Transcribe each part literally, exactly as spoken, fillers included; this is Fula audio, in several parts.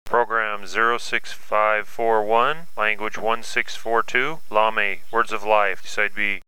Program zero six five four one, language one six four two, Lame, Words of Life, Side B.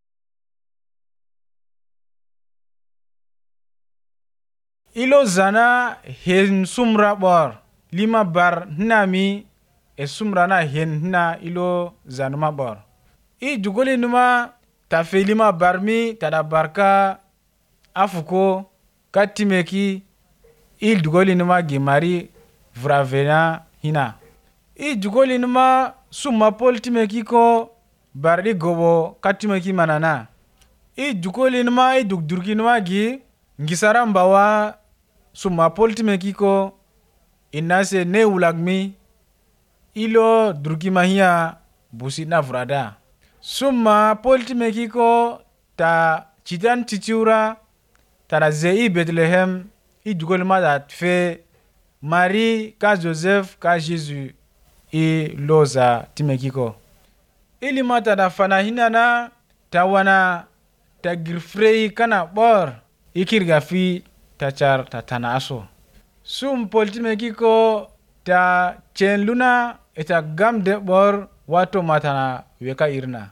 Ilo zana hen sumra bor lima bar nami e sumra na hen na ilo zanuma bor. I jugoli numa ta fe lima barmi tada barka afuko katimeki il jugoli numa gimari vravena hina. I jugoli numa summa pol timeki ko bardi gobo katimeki manana. I jugoli numa i dugdurki numa gi ngisara mbawa summa pol timeki ko inase ne ulagmi ilo durki mahia busina vrada. Summa pol timeki ko ta chitan chichura tana zei Bethlehem i jugoli ma da fe Marie ka Joseph ka Jesus i loza timeki ko. Ili mata da fana hinana ta wana ta girfrei kana bor ikirga fi ta char ta tana aso. Sum pol timeki ko ta chen luna eta gam de bor wato matana weka irna.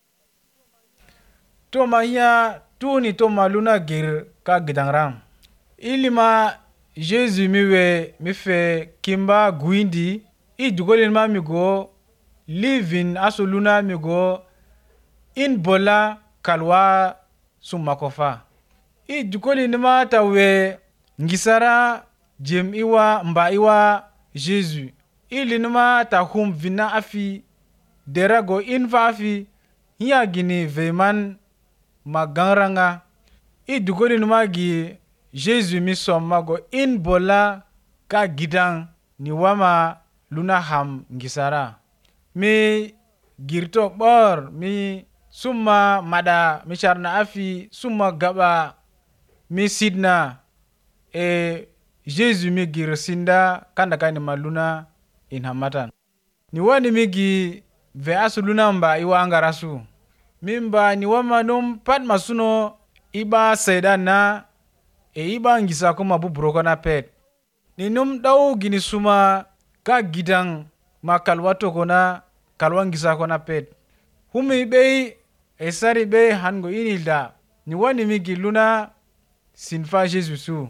To mahia tu ni to maluna gir ka gidangram. Ili ma Jesus miwe mife kimba guindi i dugolin ma migo living aso luna migo in bola kalwa sumakofa. I dugolin ma tawe ngisara jem iwa mba iwa Jesus. Ili numa ta hum vina afi derago infa afi hiya gini veiman magangranga. I dugolin ma gi Jesus mi sommago in bola ka gidang ni wama luna ham ngisara. Mi girto bor mi summa mada mi charna afi summa gaba mi sidna e Jesus mi gir sinda kanda kani maluna in hamatan. Ni wani mi gi ve asu luna mba iwa angarasu. Mimba ni wama num pat masuno iba sedana e iba ngisa kuma bubroko na pet. Ni num dau gini suma ka gidang ma kalwato kona kalwa ngisa kona pet. Humi bei esari bei hango inilda. Ni wani mi gi luna sinfa Jesusu.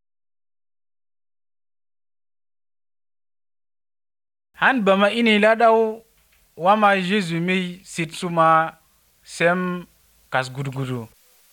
Han bama inila dau wama Jesu mi sit suma sem kas gudugudu.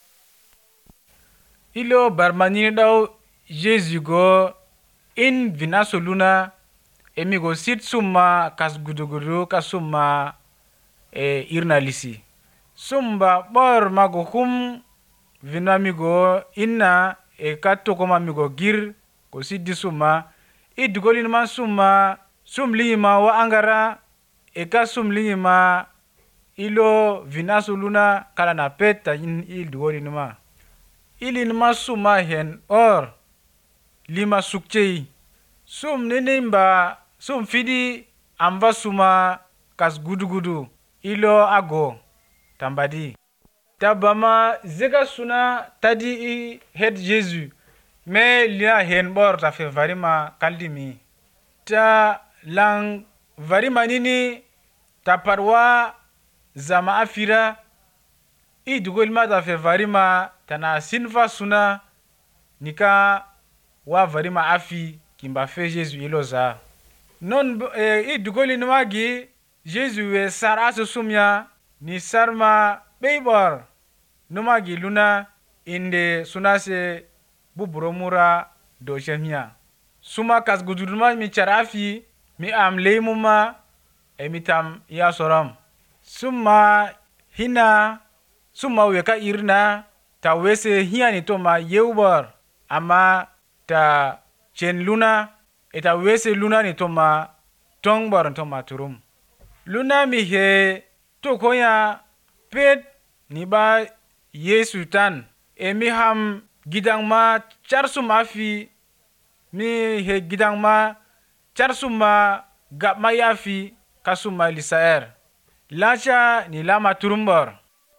Ilo barmani dau Jesu go in vinaso luna emi go sit suma kas gudugudu ka suma e irna lisi. Sumba bor mago kum vinamigo inna e katto koma migo gir go sit di suma i dugolin ma suma sum lima wa angara e ka sum lima ilo vinaso luna kala na peta in il dugolin ma. Ili nima suma hen or lima sukchei. Sum nini mba sum fidi amba suma kas gudu gudu ilo ago tambadi. Tabama zega suna tadi i het Jesu me lia hen bor ta fe varima kaldimi. Ta lang varima nini ta parwa zama afira i dugol ma ta fe varima tana sinfa suna nika wa varima afi kimba fe Jesu iloza. Non e, i dugoli nwagi Jesu we sar aso sumya ni sarma beibor nwagi luna inde sunase buburomura do shemya. Suma kas gudurma mi charafi mi am leimuma e mitam ya soram. Suma hina suma weka irna ta wese hiya ni toma yeubor ama ta chen luna eta wese luna ni toma tongbor toma turum. Luna mi he to koya pet ni ba Yesu tan e mi ham gidang ma charsum afi mi he gidang ma charsum ma gap ma yafi kasuma lisaer. Lacha ni lama turumbor.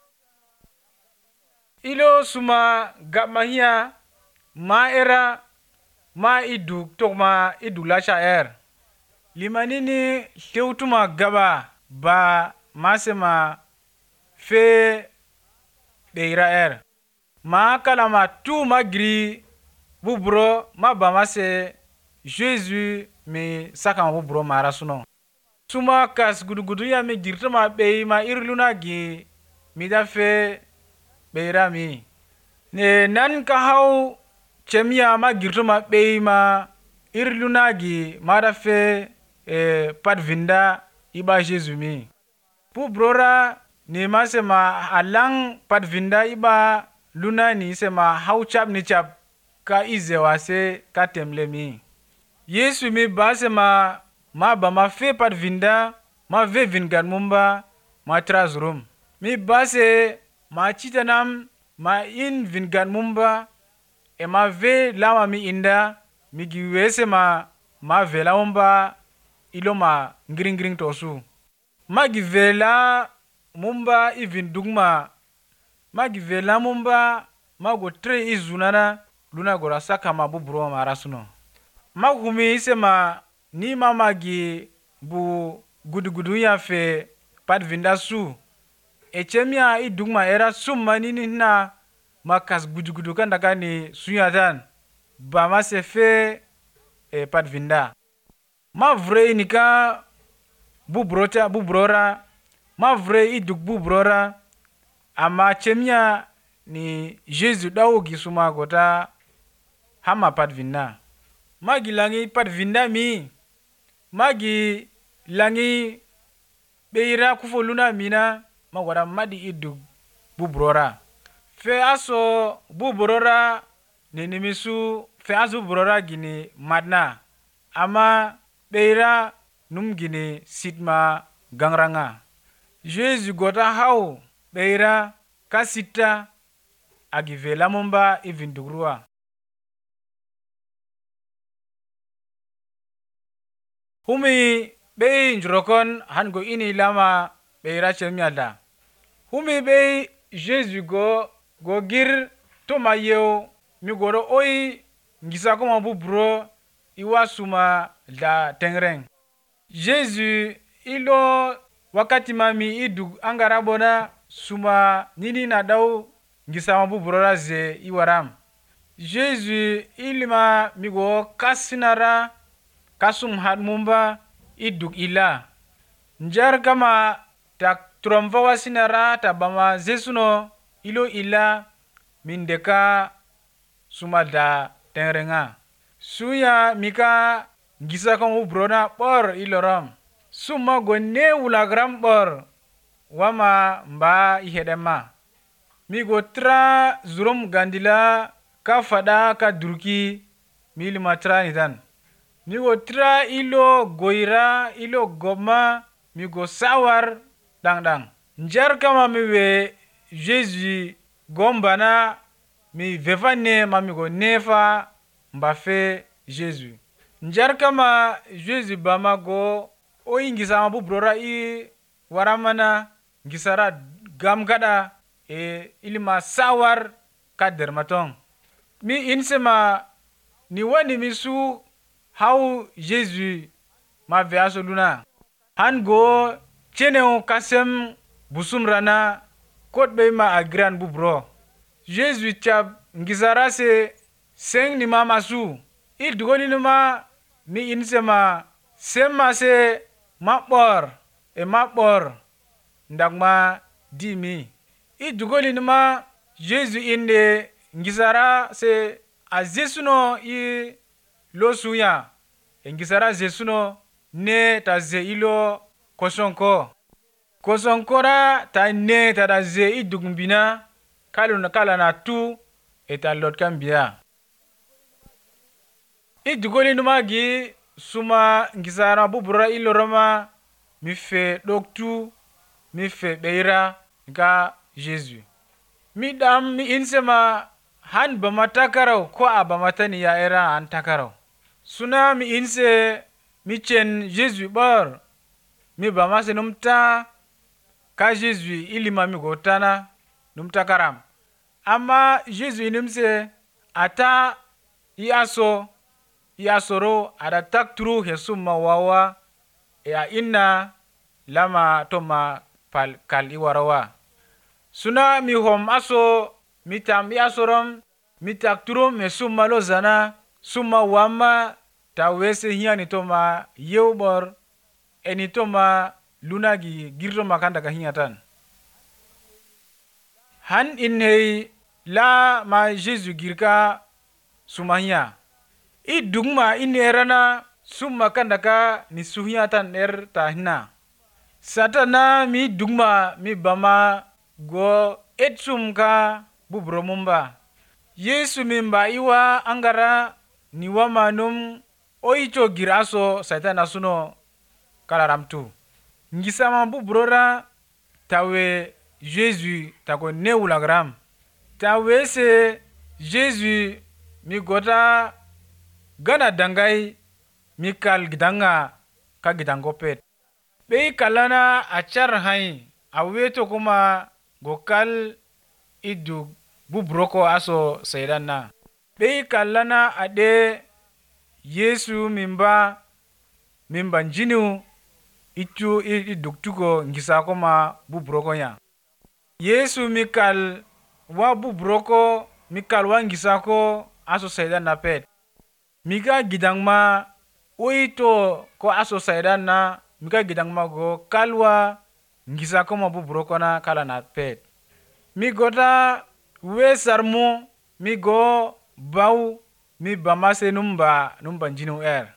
Ilo suma gap mahia ma era ma iduk tok ma iduk lacha er. limanini teutuma gaba ba masema fe beira er ma kalama tu magri bubro ma ba mase Jésus mi saka bubro mara suno suma kas gudugudu ya mi girtama be ma irluna gi mi da fe beira mi ne nan ka hau chemia ma girtama be ma irluna gi ma da fe e padvinda iba Jésus mi bubrora ni masema alang padvinda iba luna ni sema hau chap ni chap ka ize wase ka temle mi Yesu mi basema ma ba ma fe padvinda ma ve vingan mumba ma trazrum mi base ma chitanam ma in vingan mumba e ma ve lama mi inda mi giwese ma ma vela mumba ilo ma ngring ngring tosu ma givela mumba even dugma ma givela mumba ma go tre izunana luna gora saka ma bubro ma rasuno ma humi sema ni mama gi bu gudugudu ya fe padvinda su e chemia i dugma era summa nini na makas gudugudu kan daga ni suyatan ba ma se fe e padvinda ma vre nika bubrota bubrora ma vre i dug bubrora ama chemia ni Jésus dawo gi suma gota hama padvinda magi langi padvinda mi magi langi beira kufoluna mina magwada madi idug bubrora fe aso bubrora ni nimisu fe aso bubrora gini madna ama beira num gini sitma gangranga Jésus gota hau beira kasita agivela mumba ivindugrua humi be njrokon hango ini lama beira chemiada humi be Jésus go go gir to mayo mi goro oi ngisa ko mabu bro iwa suma la tengreng Jésus ilo wakati mami idu angarabona suma nini na daw ngisa mabu bro ze iwaram Jésus ilima mi go kasinara kasum hat mumba iduk ila njar kama tak tromva wasinara tabama zesuno ilo ila mindeka sumada tenrenga suya mika ngisa kamu brona por iloram suma gonne ulagram por wama mba ihedema migo tra zurum gandila ka fada ka durki milima tra nitan migo tra ilo goira ilo goma migo sawar dang dang njar kama miwe Jésus gombana mi vevane mamigo nefa mbafe Jésus njar kama Jésus bama go o ingisa mabu brora i waramana ngisara gamgada e ilima sawar ka dermatong mi insema ni wani misu how Jésus ma veaso luna han go cheneo kasem busum rana kot be ma agran bubro Jésus chab ngisara se seng ni mama su il dugoni numa mi insema sema se mapor e mapor ndagma dimi i dugoni numa Jésus inde ngisara se azesuno i losuya e ngisara zesuno ne ta ze ilo kosonko kosonkora ta ne ta da ze i dugumbina kalu na kala na tu eta lot kambia i dugoli numa gi suma ngisara bubura iloroma mi fe doktu mi fe beira ga Jésus mi dam mi insema han ba matakaro ko aba matani ya era an takaro suna mi inse mi chen Jésus bor mi ba mase numta ka Jésus ilima mi gotana numta karam ama Jésus inimse ata iaso iasoro ada tak turu hesuma wawa ya inna lama toma pal kal iwarawa. Suna mi hom aso mi tam yasorom mi takturum me summa lo zana summa wama ta wese hiani toma yeubor eni toma lunagi girto makanda ka hiatan. Han inhei la ma Jesu girka sumahnya. I dugma in erana summa kandaka ni suhiatan er tahna. Satana mi dugma mi bama go etsum ka bubromumba. Yesu mimba iwa angara ni wamanum oicho giraso satana suno kalaramtu. Ngisama bubrora tawe Jésus tako neulagram. Tawe se Jésus mi gota gana dangai mikal gidanga ka gidangopet. Bei kalana achar hai aweto kuma gokal idu bubroko aso saidana. Bei kalana ade Yesu mimba mimba njinu itu iduktuko ngisa koma bubroko ya. Yesu mikal wa bubroko mikal wa ngisa ko aso saidana pet. Mika gidangma oito ko aso saidana mika gidangma go kalwa ngisa koma bubroko na kala na pet. Mi gota we sarmo mi go bau mi bamase numba numba njinu er.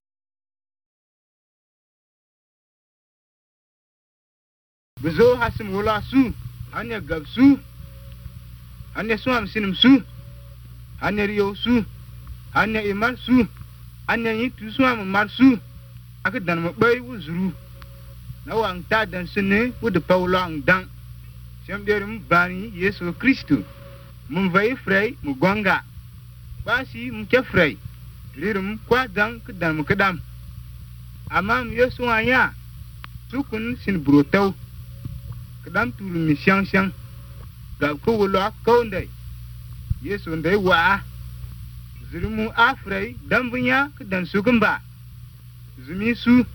Bezo hasim wala su hanya gab su hanya su am sinim su hanya riyo su hanya imar su hanya yitu su am mar su aka dan ma bai wuzuru na wang ta dan sene wude paulo ang dan sem derum bani Yesu Kristu mun vai frei mu gonga basi mu ke frei lirum kwa dan ka dan mu kadam amam Yesu anya sukun sin brotau kadam tulu mi siang siang ga ko wolo kaunde Yesu ndai wa zulumu afrei dambunya kadan sugumba zumi su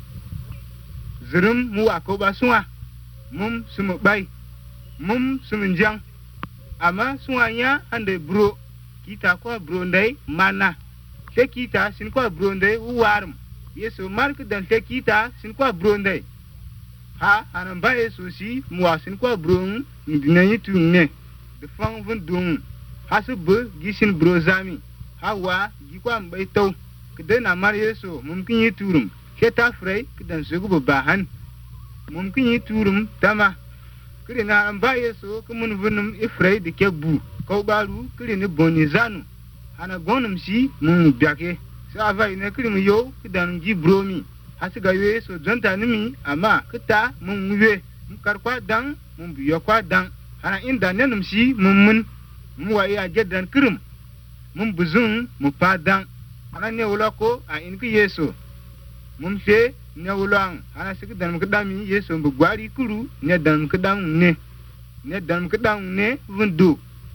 zulum mu akoba suwa mum sumu bai mum sumu jang ama suanya ande bro kita ko bro ndai mana te kita sin ko bro ndai warm Yesu mark dan te kita sin ko bro ndai ha anan ba Yesu si muasin kwa brung ndinayi tunne de fang vun dung hasu bu gisin brozami hawa gi kwa mbai taw kede na mar Yesu mumkin yi turum keta frei kidan sugu bahan mumkin yi turum tama kire na ba Yesu kumun vunum ifrei de kebu ko baru kire ne bonizanu ana gonum si mun biake sa vai ne kire mu yo kidan gi bromi hasiga we so jonta nimi ama kita mun we mukar kwa dang mun biyo kwa dang ana inda nenum si mun mun mu wa ya jeddan kirim mun buzun mu pa dang ana ne wulako a in ki Yesu mun fe ne wulang ana sik dan mu kadami Yesu bu gwari kuru ne dan mu kadam ne ne dan mu kadam ne vundu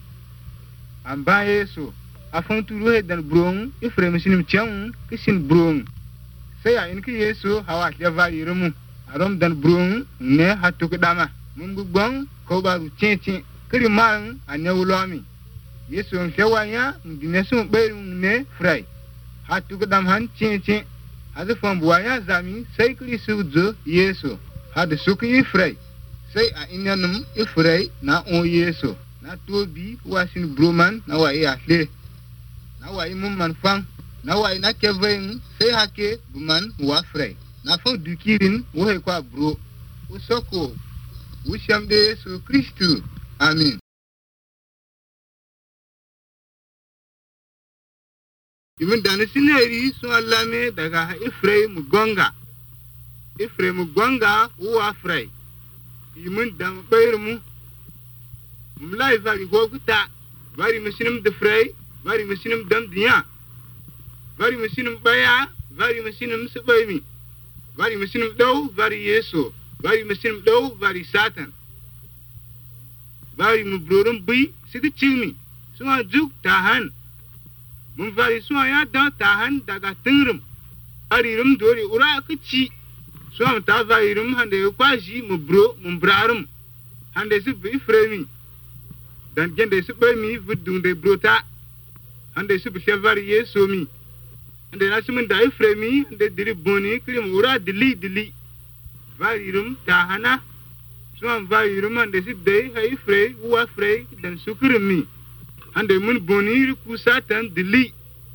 amba Yesu afon turu he dan brong ifrem sinim chang kisin brong sai a in ki Yesu hawa ya vari rumu arom dan brung ne hatu kedama mun gugbang ko baru cece kiri man anya ulomi Yesu on fewanya ndinesu beru ne frai hatu kedam han cece hadu fam buaya zami sai kiri sujo Yesu hadu suki frai sai a inyanum ifrai na on Yesu na tobi wasin bruman na wa ya le na wa imum man fang na wa ina kevin sai hake buman wa frei na fo dukirin wo he kwa bro usoko ushamde Yesu Kristu amen. Ibn dan sineri so allame daga ifrei mugonga ifrei mugonga wa frei imun dan bayirmu mlai vari goguta vari masinim de frei vari masinim dam dinya vari masinim baya vari masinim sabaimi vari masinim daw vari Yesu vari masinim daw vari Satan vari mubrorum bi sigi chimi suwa juk tahan mun vari suwa ya da tahan daga tingrum arirum dori ura kici so am ta vairum hande kwaji mu bro mu brarum hande su bi fremi dan gende su be mi vudunde brota hande su bi chevar yeso mi hande na sumun dai fremi hande diri boni krim ura dili dili vairum ta hana so am vairum hande su dei hay frey wa frey dan sukurmi hande mun boni ku satan dili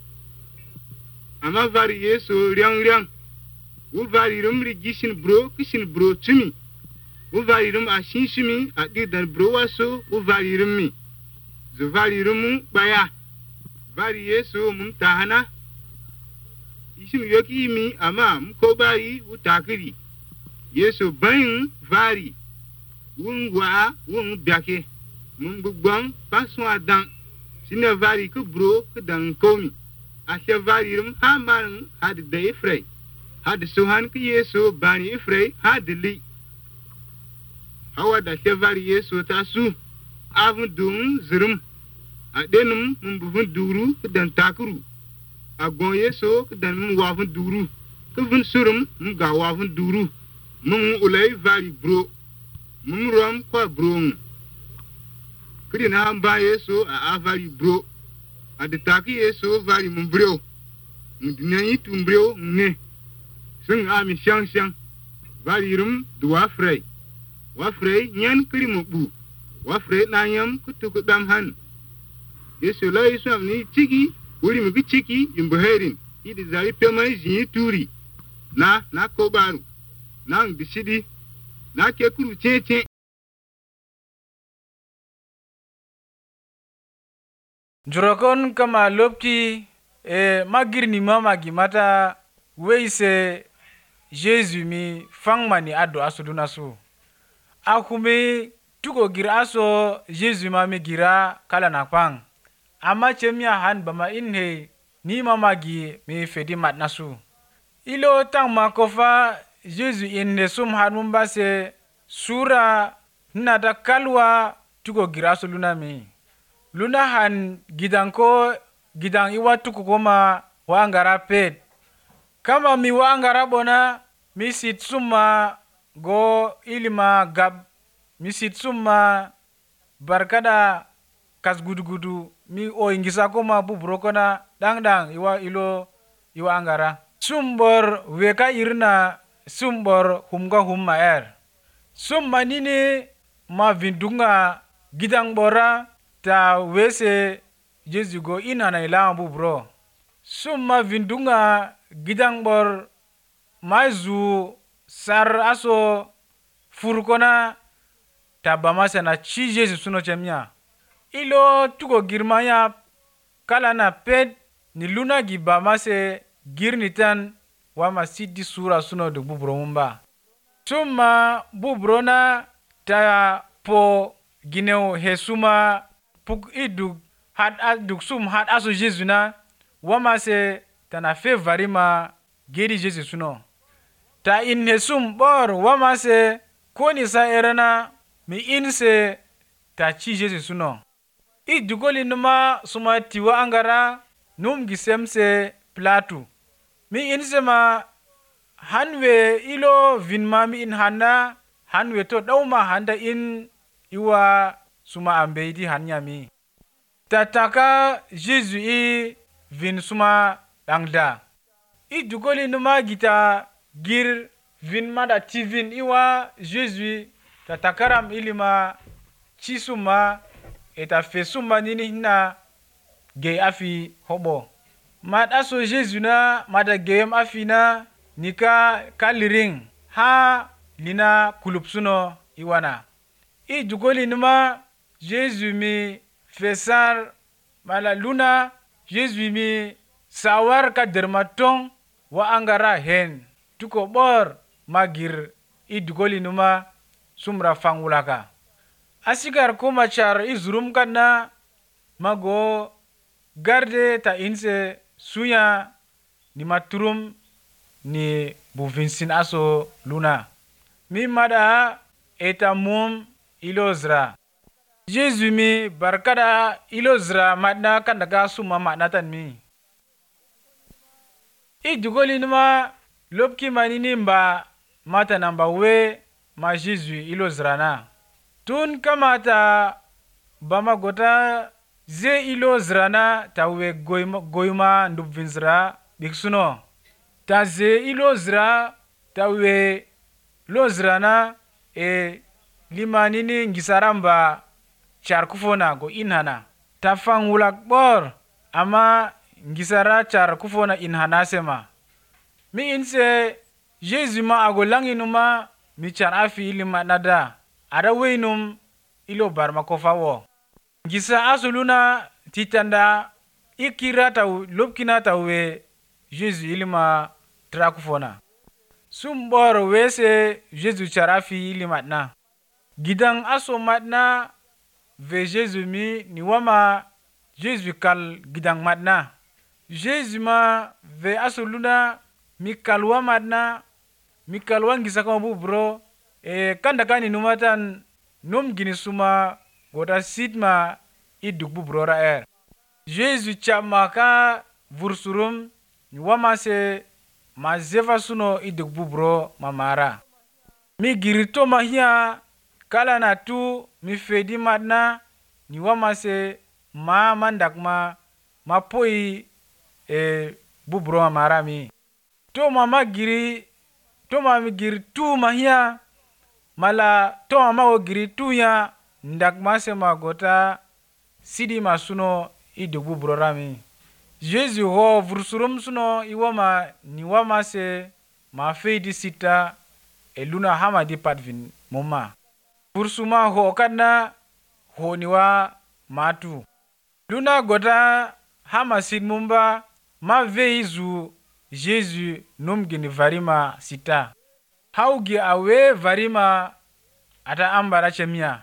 ama vari yeso riang riang u vari rum rigishin bro kishin bro tumi u vari rum ashin shimi adi dan bro waso u vari rum mi zo vari rum baya vari yeso mun tahana ishim yoki mi ama mko bari u takiri yeso bayin vari wun wa wun biake mun bugbang paso adan sine vari ku bro ku dan komi ashe varirum ha man had de frey had suhan ki yeso bani frey had li hawa da she vari yeso ta su avun dum zirum adenum mun buvun duru dan takuru agon yeso dan mun wavun duru kuvun surum mun ga wavun duru mun ulai vari bro mun rom kwa bro kidi na ba yeso a vari bro aditaki yeso vari mumbreo ndinyi tumbreo ne sing ami shang shang vari rum duwa frey wa frey nyan krimo bu wa frey na yam kutuku dam han yeso la yeso amni chiki wuri mi chiki imboherin idi zari pemai zinyi turi na na kobaru na ndishidi na kekuru cheche Jurokon kama lopti e magirni mama gimata weise Jésus mi fangmani ado asuduna su. Akume tuko gira aso Jésus mami gira kala na pang. Ama chemia han bama inhe ni mama gi mi fedi mat nasu. Ilo tang makofa Jésus inne sum han mumbase sura nada kalwa tuko gira aso luna mi. Luna han gidang ko gidang iwa tuku koma wa angara pet. Kama mi wa angara bona mi sit summa go ilima gab mi sit summa barkada kas gudu gudu mi o ingisa koma bu brokona dang dang iwa ilo iwa angara. Sumbor weka irna sumbor humga humma er. Summa nini ma vindunga gidang bora ta wese Jésus go ina na ila bu bro summa vindunga gidang bor mazu sar aso furkona tabama sana chi Jésus suno chemnya ilo tuko girmaya kala na ped ni luna gibama se girnitan wama sidi sura suno de bu bro mumba summa bu brona ta po gineo hesuma puk iduk had aduk sum had aso Jésus na wama se tana fe varima gedi Jésus suno ta in hesum bor wama se koni sa erana mi inse ta chi Jésus suno idugoli numa suma tiwa angara num gisemse platu mi inse ma hanwe ilo vinma mi in handa hanwe to dauma handa in iwa suma ambeidi hanyami. Tataka Jésus i vin suma dangda. I dugoli numa gita gir vin mada tivin iwa Jésus tatakaram ilima chisuma eta fesuma nini hina ge afi hobo. Mad aso Jésus na mada geyem afi na nika kaliring ha lina kulupsuno iwana. I dugoli numa Jésus mi fesar mala luna Jésus mi sawar ka dermatong wa angara hen tuko bor magir i dugoli numa sumra fangulaka asigar ko machar izurum kana mago garde ta inse suya ni maturum ni buvinsin aso luna mi mada eta mum ilozra Jésus mi barkada ilozra madna kandaga suma madnatan mi i dugoli numa lopki manini mba mata namba we ma Jesu ilo zrana. Tun kamata bama gota ze ilo zrana ta we goyma, goyma ndubvinzra biksuno. Ta ze ilo zra ta we lo zrana e limanini ngisaramba char kufona go inhana. Ta fang wulak bor ama ngisara char kufona inhana sema. Mi inse Jesu ma ago langinuma mi char afi ilima nada. Ada weinum ilo barma kofa wo. Ngisa asuluna titanda ikira tau lopkina tau we Jesu ilima trakufona. Sumbor wese Jesu char afi ilima na. Gidang aso matna ve Jesu mi ni wama Jesu kal gidang matna. Jesu ma ve asuluna mi kalwa matna mi kalwa ngisa kama bubro e kanda kani numatan num gini suma goda sitma iduk bubro ra er. Jesu chama ka vursurum ni wama se ma zeva suno iduk bubro mamara. Mi girito mahia kala na tu mi fedi matna ni wama se ma mandakma ma poi e bubro mamara mi. To mama giri to mama giri tu mahia mala to mama o giri tu ya ndakma se ma gota sidi masuno iduk bubro rami. Jesu ho vursurum suno iwama ni wama se ma fedi sita e luna hama di patvin moma. Vursuma ho kadna ho niwa matu. Luna gota hama sid mumba ma veizu Jesu numgini varima sita. Haugi awe varima ata ambara chemia.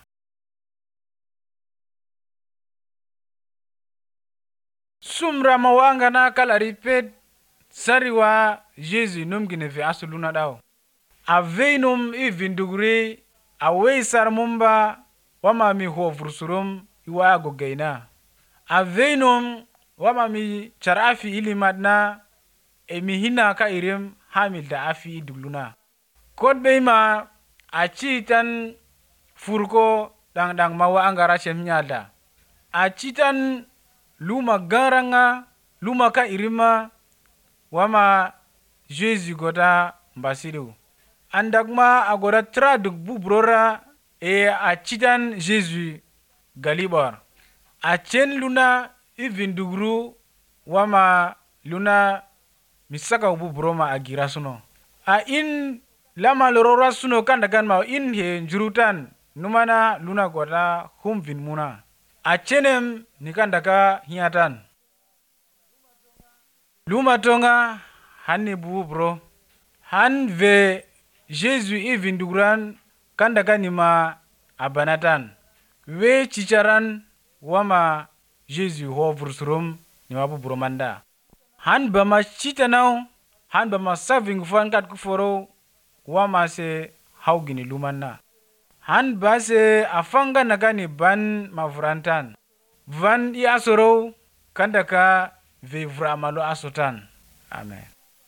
Sumra mawanga na kala ripet sariwa Jesu numgini ve asuluna dao. Aveinum i vinduguri awe sar mumba wama mi ho vursurum iwa ago gaina. Aveinum wama mi charafi ili madna e mi hina ka irim hamil da afi dugluna. Kod beima a chitan furko dang dang mawa angara chemnyada. A chitan luma garanga luma ka irima wama Jesu goda mbasiru. Andagma agora traduk bubrora e a chitan Jesu galibor. A chen luna i vindugru wama luna misaka ubu broma agira suno. A in lama lorora suno kandakan mau in he njurutan numana luna goda hum vin muna. A chenem nikandaka hiatan. Luma tonga hanni bubu bro. Han ve Jesu i vinduguran kandaka nima abanatan. We chicharan wama Jesu ho vursurum nima bubu bromanda. Han bama chita now, han bama saving fan kat kuforo, wama se haugini lumana. Han base afanga nagani ban mavurantan. Van i asoro kandaka vivra malo asotan. Amen.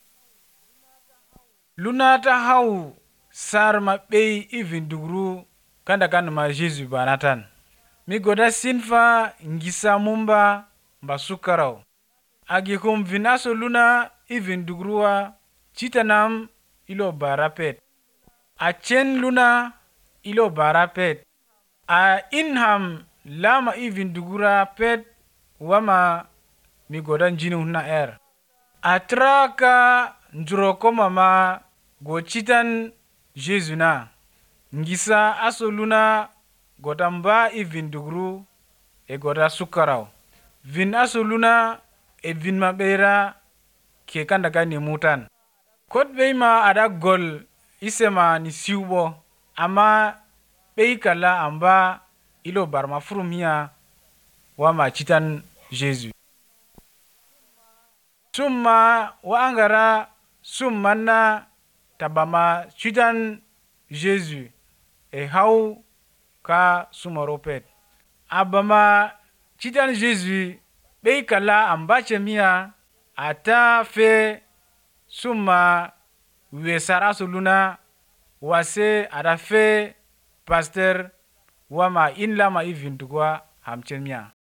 Lunata hau sar ma pei ivindugru kandaka nama Jesu banatan. Mi goda sinfa ngisa mumba mbasukarau. Agikum vinaso luna even dugrua chitanam ilo barapet. A chen luna ilo barapet. A inham lama even dugura pet wama migodan jinu na er. A traka njuroko mama go chitan Jesu na. Ngisa aso luna godamba even dugru e goda sukarau. Vin aso luna e vin mabera ke kandaka ni mutan. Kot beima ada gol isema ni siubo ama beikala amba ilo barma furumia wama chitan Jesu. Summa wa angara summanna tabama chitan Jesu e hau ka sumaropet. Abama chitan Jesu beikala ambache mia ata fe summa wesara suluna wase ada fe pastor wama in lama i vintukwa hamchen mia.